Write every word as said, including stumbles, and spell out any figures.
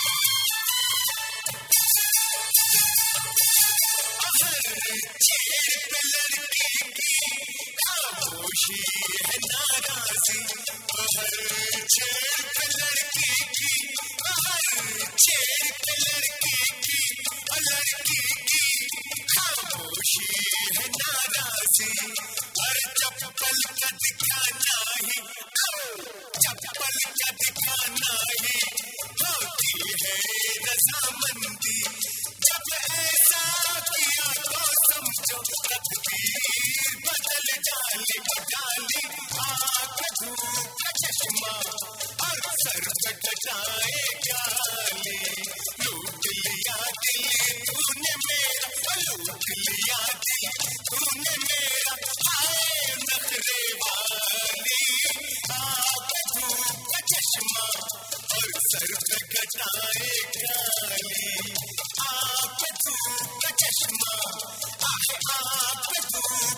खामोशी है नाराज़ी, हर छेड़ पे लड़की की, हर छेड़ पे लड़की की, लड़की की खामोशी है नाराज़ी। हर चप्पल का दिखाना ही, चप्पल का दिखाना ही होती है रज़ामंदी। जब ऐसा किया तो समझो तकदीर बदल डाली, डाली आँख धूप का चश्मा और सर पे कटाए गाली। लूट लिया दिल तूने मेरा, लूट लिया दिल तूने मेरा, हाय नखरे वाली। आँख धूप का चश्मा और सर पे कटाए गाली। आँख धूप का चश्मा, आँख धूप